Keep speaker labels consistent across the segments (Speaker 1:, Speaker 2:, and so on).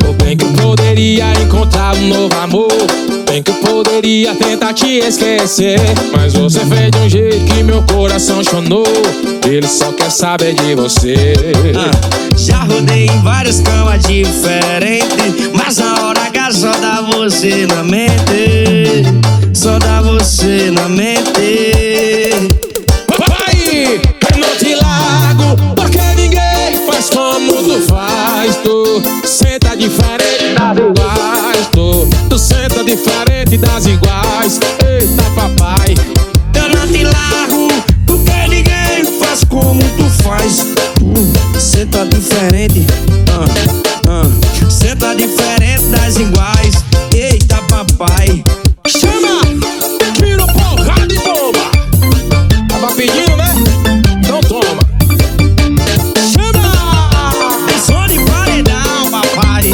Speaker 1: Bem que eu poderia encontrar um novo amor, bem que eu poderia tentar te esquecer, mas você fez de um jeito que meu coração chonou. Ele só quer saber de você.
Speaker 2: Já rodei em várias camas diferentes, mas na hora H só dá você na mente. Só dá você na mente.
Speaker 1: Papai, eu não te largo, porque ninguém faz como tu faz. Tu senta diferente das iguais. Tu senta diferente das iguais. Eita papai,
Speaker 2: Eu não te largo, porque ninguém faz como tu faz. Senta diferente, senta diferente das iguais. Eita papai.
Speaker 1: chama! Tira porrada e bomba! Tava pedindo, né? Então toma! Chama!
Speaker 2: É som de paredão, papai.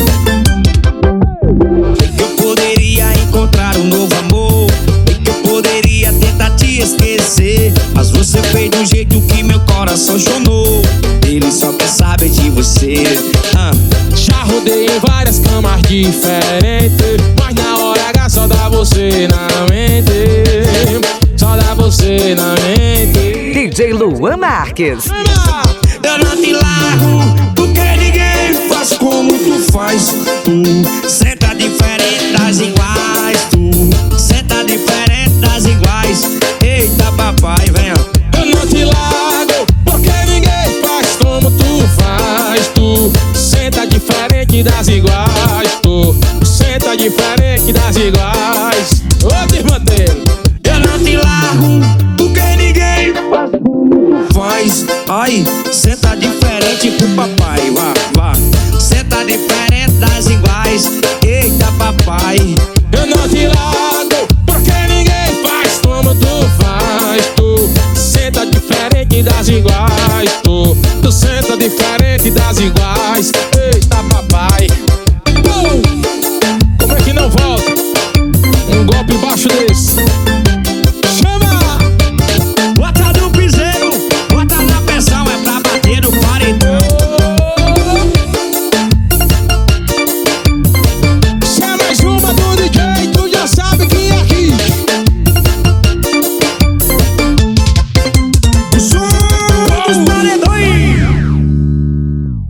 Speaker 2: Eu poderia encontrar um novo amor, eu poderia tentar te esquecer, mas você fez de um jeito que meu coração chonou. Ele só quer saber de você.
Speaker 1: Já rodei em várias camas diferentes, mas na hora H só dá você na mente. Só dá você na mente.
Speaker 3: DJ Luan Marques.
Speaker 1: Chama!
Speaker 2: Eu não te largo, porque ninguém faz como tu faz. Tu senta diferente das iguais. Tu senta diferente das iguais. Eita papai, venha.
Speaker 1: Eu não te largo, porque ninguém faz como tu faz. Tu senta diferente das iguais. Tu senta diferente das iguais. Ô desmanteiro.
Speaker 2: Eu não te largo, porque ninguém faz como tu faz. Ai, senta diferente pro papai, vá. Senta diferente das iguais. Eita papai.
Speaker 1: Eu não te largo, porque ninguém faz como tu faz. Tu senta diferente das iguais. Tu senta diferente